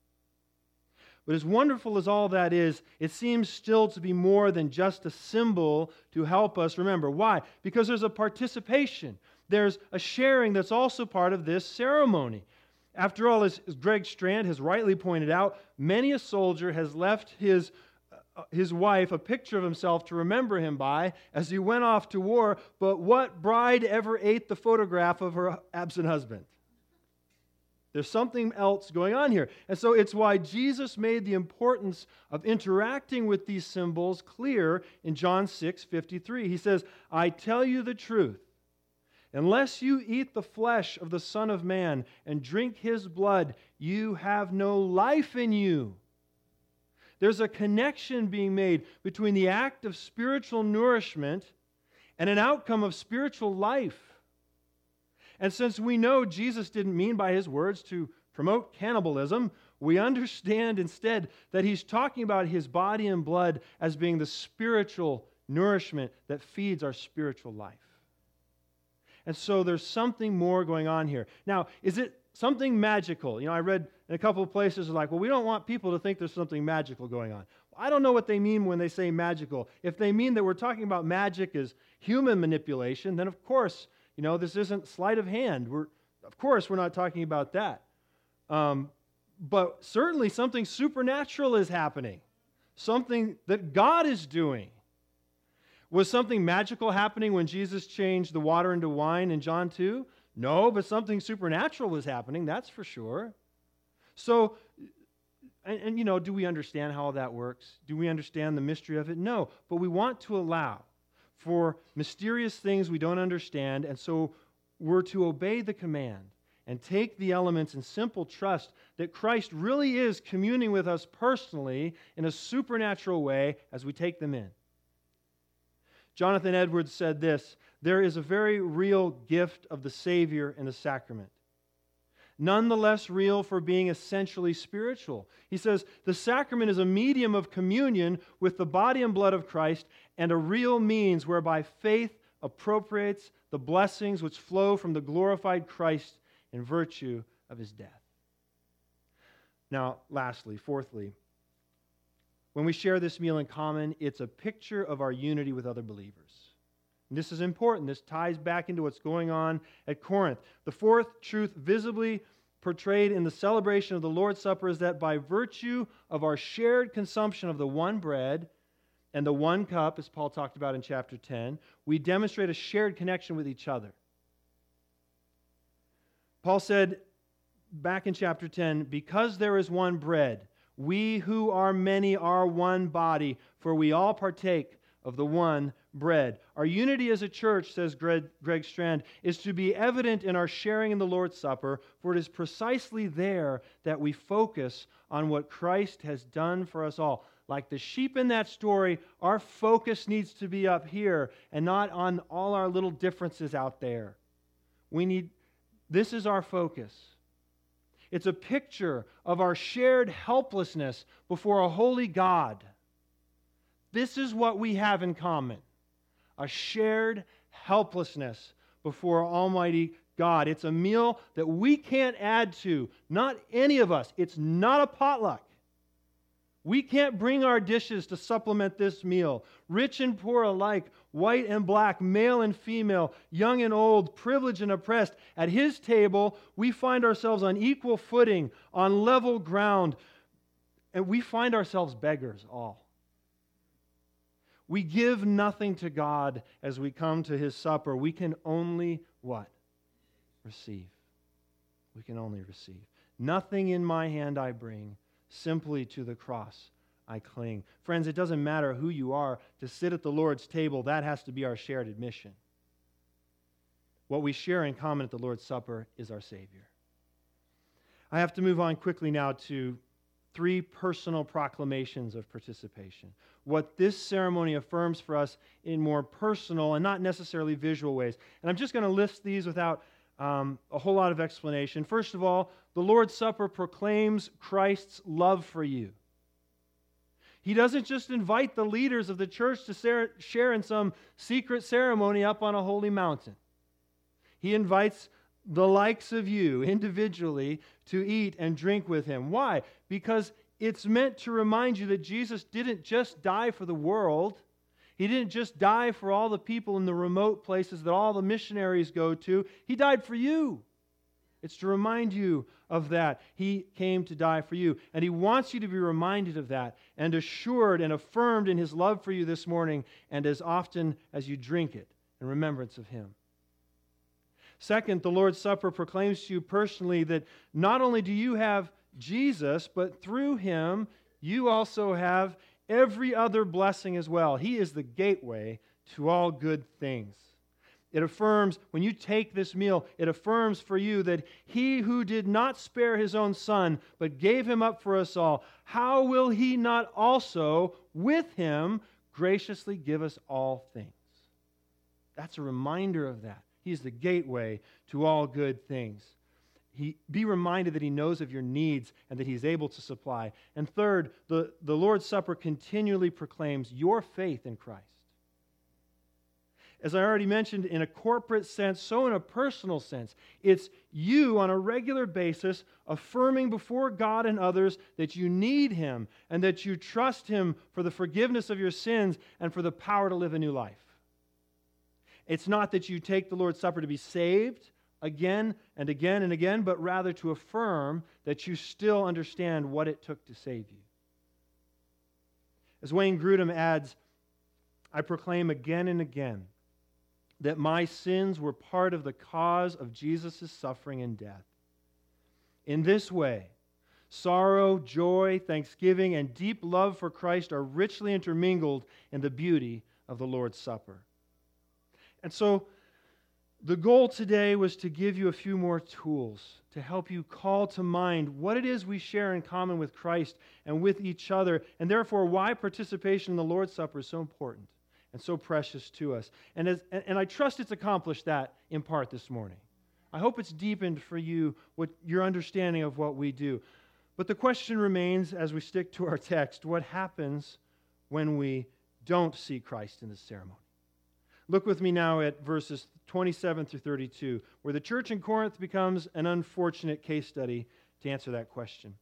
But as wonderful as all that is, it seems still to be more than just a symbol to help us remember. Why? Because there's a participation. There's a sharing that's also part of this ceremony. After all, as Greg Strand has rightly pointed out, many a soldier has left his, uh, his wife a picture of himself to remember him by as he went off to war, but what bride ever ate the photograph of her absent husband? There's something else going on here. And so it's why Jesus made the importance of interacting with these symbols clear in John six fifty-three. He says, I tell you the truth. Unless you eat the flesh of the Son of Man and drink His blood, you have no life in you. There's a connection being made between the act of spiritual nourishment and an outcome of spiritual life. And since we know Jesus didn't mean by His words to promote cannibalism, we understand instead that He's talking about His body and blood as being the spiritual nourishment that feeds our spiritual life. And so there's something more going on here. Now, is it something magical? You know, I read in a couple of places like, well, we don't want people to think there's something magical going on. I don't know what they mean when they say magical. If they mean that we're talking about magic as human manipulation, then of course, you know, this isn't sleight of hand. We're, of course, we're not talking about that. Um, but certainly something supernatural is happening. Something that God is doing. Was something magical happening when Jesus changed the water into wine in John two? No, but something supernatural was happening, that's for sure. So, and, and you know, do we understand how all that works? Do we understand the mystery of it? No, but we want to allow for mysterious things we don't understand, and so we're to obey the command and take the elements in simple trust that Christ really is communing with us personally in a supernatural way as we take them in. Jonathan Edwards said this, there is a very real gift of the Savior in the sacrament. None the less real for being essentially spiritual. He says, the sacrament is a medium of communion with the body and blood of Christ and a real means whereby faith appropriates the blessings which flow from the glorified Christ in virtue of His death. Now, lastly, fourthly, when we share this meal in common, it's a picture of our unity with other believers. And this is important. This ties back into what's going on at Corinth. The fourth truth visibly portrayed in the celebration of the Lord's Supper is that by virtue of our shared consumption of the one bread and the one cup, as Paul talked about in chapter ten, we demonstrate a shared connection with each other. Paul said back in chapter ten, because there is one bread, we who are many are one body, for we all partake of the one bread. Our unity as a church, says Greg, Greg Strand, is to be evident in our sharing in the Lord's Supper, for it is precisely there that we focus on what Christ has done for us all. Like the sheep in that story, our focus needs to be up here and not on all our little differences out there. We need, this is our focus. It's a picture of our shared helplessness before a holy God. This is what we have in common. A shared helplessness before Almighty God. It's a meal that we can't add to. Not any of us. It's not a potluck. We can't bring our dishes to supplement this meal. Rich and poor alike, white and black, male and female, young and old, privileged and oppressed. At His table, we find ourselves on equal footing, on level ground, and we find ourselves beggars all. We give nothing to God as we come to His supper. We can only what? Receive. We can only receive. Nothing in my hand I bring. Simply to the cross I cling. Friends, it doesn't matter who you are. To sit at the Lord's table, that has to be our shared admission. What we share in common at the Lord's Supper is our Savior. I have to move on quickly now to three personal proclamations of participation. What this ceremony affirms for us in more personal and not necessarily visual ways. And I'm just going to list these without Um, a whole lot of explanation. First of all, the Lord's Supper proclaims Christ's love for you. He doesn't just invite the leaders of the church to share in some secret ceremony up on a holy mountain. He invites the likes of you individually to eat and drink with him. Why? Because it's meant to remind you that Jesus didn't just die for the world. He didn't just die for all the people in the remote places that all the missionaries go to. He died for you. It's to remind you of that. He came to die for you. And he wants you to be reminded of that and assured and affirmed in his love for you this morning and as often as you drink it in remembrance of him. Second, the Lord's Supper proclaims to you personally that not only do you have Jesus, but through him you also have every other blessing as well. He is the gateway to all good things. It affirms, when you take this meal, it affirms for you that he who did not spare his own son, but gave him up for us all, how will he not also, with him, graciously give us all things? That's a reminder of that. He is the gateway to all good things. He, be reminded that he knows of your needs and that he's able to supply. And third, the, the Lord's Supper continually proclaims your faith in Christ. As I already mentioned, in a corporate sense, so in a personal sense, it's you on a regular basis affirming before God and others that you need him and that you trust him for the forgiveness of your sins and for the power to live a new life. It's not that you take the Lord's Supper to be saved again and again and again, but rather to affirm that you still understand what it took to save you. As Wayne Grudem adds, I proclaim again and again that my sins were part of the cause of Jesus' suffering and death. In this way, sorrow, joy, thanksgiving, and deep love for Christ are richly intermingled in the beauty of the Lord's Supper. And so, the goal today was to give you a few more tools to help you call to mind what it is we share in common with Christ and with each other, and therefore why participation in the Lord's Supper is so important and so precious to us. And, as, and I trust it's accomplished that in part this morning. I hope it's deepened for you what your understanding of what we do. But the question remains, as we stick to our text, what happens when we don't see Christ in the ceremony? Look with me now at verses twenty-seven through thirty-two, where the church in Corinth becomes an unfortunate case study to answer that question.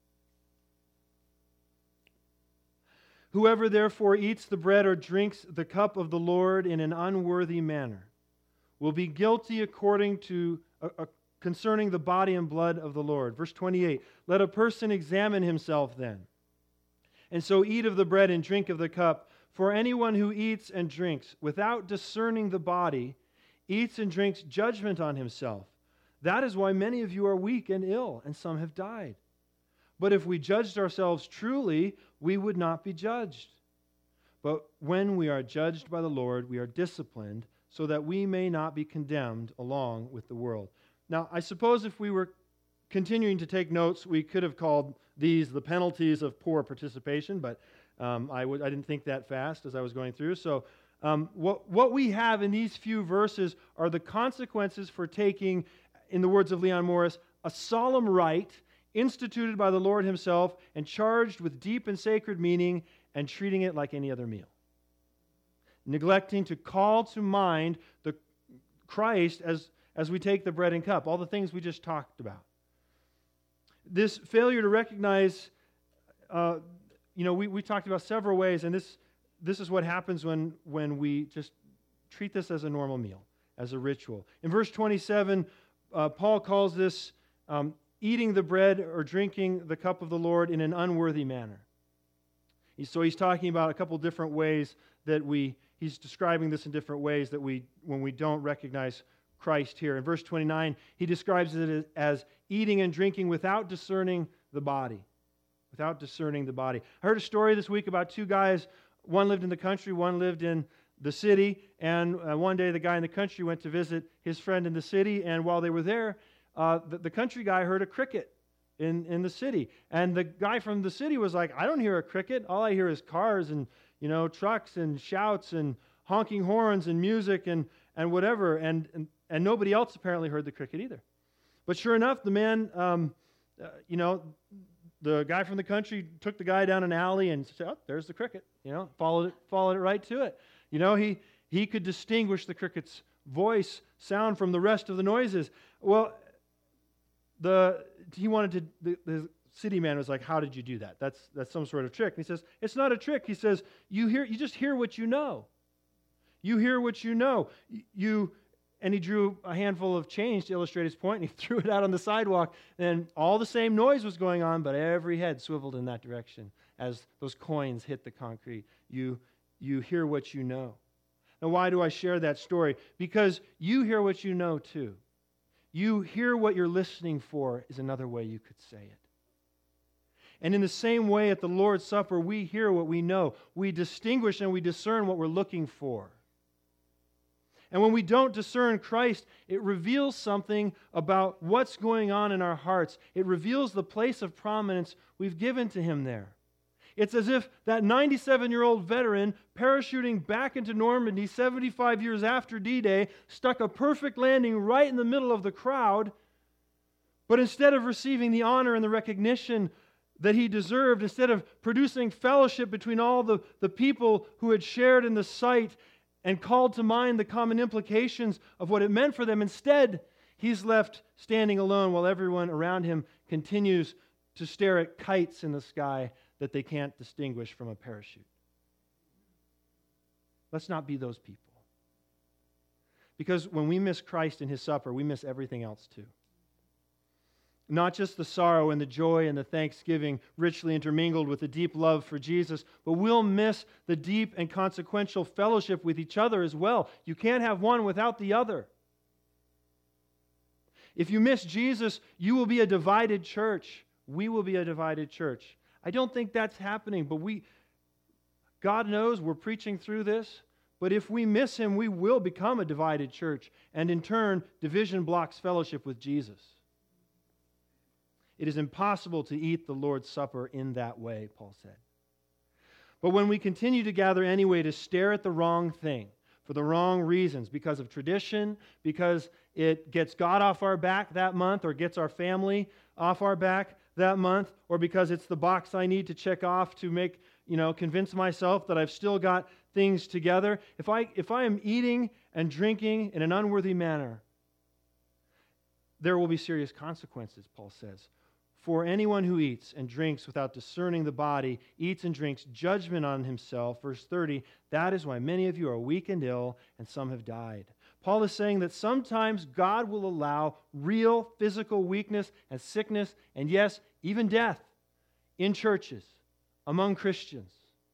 Whoever therefore eats the bread or drinks the cup of the Lord in an unworthy manner will be guilty according to uh, uh, concerning the body and blood of the Lord. Verse twenty-eight, let a person examine himself then, and so eat of the bread and drink of the cup. For anyone who eats and drinks without discerning the body eats and drinks judgment on himself. That is why many of you are weak and ill, and some have died. But if we judged ourselves truly, we would not be judged. But when we are judged by the Lord, we are disciplined, so that we may not be condemned along with the world. Now, I suppose if we were continuing to take notes, we could have called these the penalties of poor participation, but um, I, w- I didn't think that fast as I was going through. So um, what, what we have in these few verses are the consequences for taking, in the words of Leon Morris, a solemn rite instituted by the Lord himself and charged with deep and sacred meaning and treating it like any other meal. Neglecting to call to mind the Christ as, as we take the bread and cup, all the things we just talked about. This failure to recognize, uh, you know, we, we talked about several ways, and this this is what happens when, when we just treat this as a normal meal, as a ritual. In verse twenty-seven, uh, Paul calls this um, eating the bread or drinking the cup of the Lord in an unworthy manner. So he's talking about a couple different ways that we, he's describing this in different ways that we, when we don't recognize Christ here. In verse twenty-nine, he describes it as eating and drinking without discerning the body. Without discerning the body. I heard a story this week about two guys. One lived in the country, one lived in the city. And uh, one day the guy in the country went to visit his friend in the city. And while they were there, uh, the, the country guy heard a cricket in, in the city. And the guy from the city was like, I don't hear a cricket. All I hear is cars and, you know, trucks and shouts and honking horns and music and, and whatever. And, and, and nobody else apparently heard the cricket either. But sure enough, the man, um, uh, you know, the guy from the country took the guy down an alley and said, oh, there's the cricket. You know, followed it, followed it right to it. You know, he, he could distinguish the cricket's voice, sound from the rest of the noises. Well, the he wanted to, the, the city man was like, how did you do that? That's, that's some sort of trick. And he says, it's not a trick. He says, you hear, you just hear what you know. You hear what you know. You, and he drew a handful of change to illustrate his point, and he threw it out on the sidewalk, and all the same noise was going on, but every head swiveled in that direction as those coins hit the concrete. You, you hear what you know. Now, why do I share that story? Because you hear what you know, too. You hear what you're listening for is another way you could say it. And in the same way, at the Lord's Supper, we hear what we know. We distinguish and we discern what we're looking for. And when we don't discern Christ, it reveals something about what's going on in our hearts. It reveals the place of prominence we've given to Him there. It's as if that ninety-seven-year-old veteran parachuting back into Normandy seventy-five years after D-Day stuck a perfect landing right in the middle of the crowd, but instead of receiving the honor and the recognition that he deserved, instead of producing fellowship between all the, the people who had shared in the sight and called to mind the common implications of what it meant for them, instead, he's left standing alone while everyone around him continues to stare at kites in the sky that they can't distinguish from a parachute. Let's not be those people. Because when we miss Christ in His supper, we miss everything else too. Not just the sorrow and the joy and the thanksgiving richly intermingled with the deep love for Jesus, but we'll miss the deep and consequential fellowship with each other as well. You can't have one without the other. If you miss Jesus, you will be a divided church. We will be a divided church. I don't think that's happening, but we, God knows we're preaching through this, but if we miss Him, we will become a divided church, and in turn, division blocks fellowship with Jesus. It is impossible to eat the Lord's Supper in that way, Paul said. But when we continue to gather anyway to stare at the wrong thing, for the wrong reasons, because of tradition, because it gets God off our back that month, or gets our family off our back that month, or because it's the box I need to check off to make, you know, convince myself that I've still got things together. If I, if I am eating and drinking in an unworthy manner, there will be serious consequences, Paul says. For anyone who eats and drinks without discerning the body eats and drinks judgment on himself. Verse thirty, that is why many of you are weak and ill, and some have died. Paul is saying that sometimes God will allow real physical weakness and sickness, and yes, even death in churches, among Christians.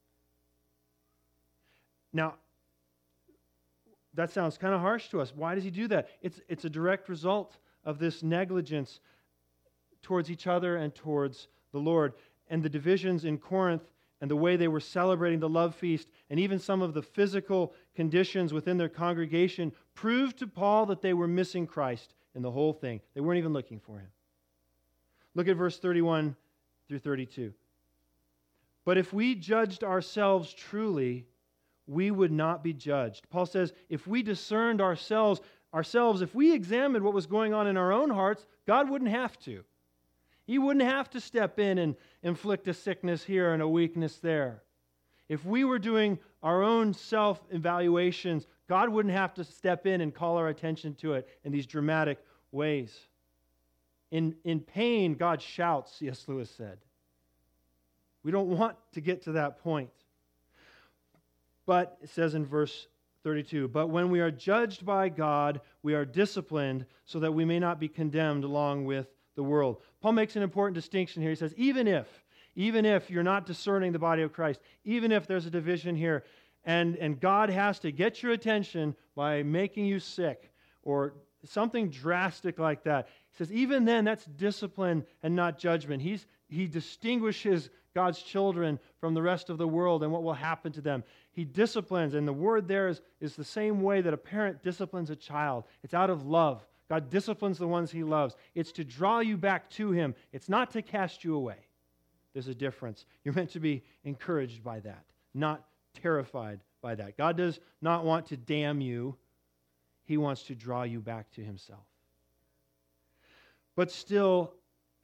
Now, that sounds kind of harsh to us. Why does He do that? It's, it's a direct result of this negligence towards each other and towards the Lord. And the divisions in Corinth and the way they were celebrating the love feast and even some of the physical conditions within their congregation proved to Paul that they were missing Christ in the whole thing. They weren't even looking for Him. Look at verse thirty-one through thirty-two. But if we judged ourselves truly, we would not be judged. Paul says, if we discerned ourselves, ourselves, if we examined what was going on in our own hearts, God wouldn't have to. He wouldn't have to step in and inflict a sickness here and a weakness there. If we were doing our own self-evaluations, God wouldn't have to step in and call our attention to it in these dramatic ways. In, in pain, God shouts, C S Lewis said. We don't want to get to that point. But it says in verse thirty-two, but when we are judged by God, we are disciplined so that we may not be condemned along with the world. Paul makes an important distinction here. He says, even if, even if you're not discerning the body of Christ, even if there's a division here, and, and God has to get your attention by making you sick or something drastic like that, he says, even then, that's discipline and not judgment. He's, he distinguishes God's children from the rest of the world and what will happen to them. He disciplines, and the word there is, is the same way that a parent disciplines a child. It's out of love. God disciplines the ones He loves. It's to draw you back to Him. It's not to cast you away. There's a difference. You're meant to be encouraged by that, not terrified by that. God does not want to damn you. He wants to draw you back to Himself. But still,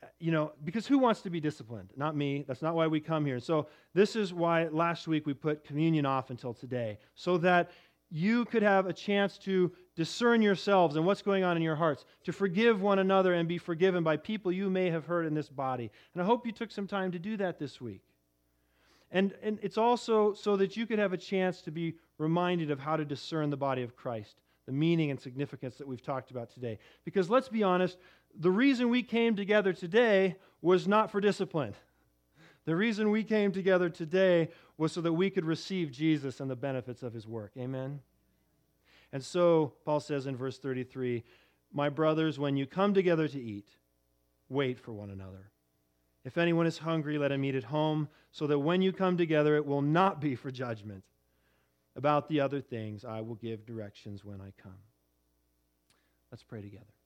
you know, because who wants to be disciplined? Not me. That's not why we come here. So this is why last week we put communion off until today, so that you could have a chance to discern yourselves and what's going on in your hearts, to forgive one another and be forgiven by people you may have hurt in this body. And I hope you took some time to do that this week. And, and it's also so that you could have a chance to be reminded of how to discern the body of Christ, the meaning and significance that we've talked about today. Because let's be honest, the reason we came together today was not for discipline. The reason we came together today was so that we could receive Jesus and the benefits of his work. Amen? And so, Paul says in verse thirty-three, "My brothers, when you come together to eat, wait for one another. If anyone is hungry, let him eat at home, so that when you come together, it will not be for judgment. About the other things, I will give directions when I come." Let's pray together.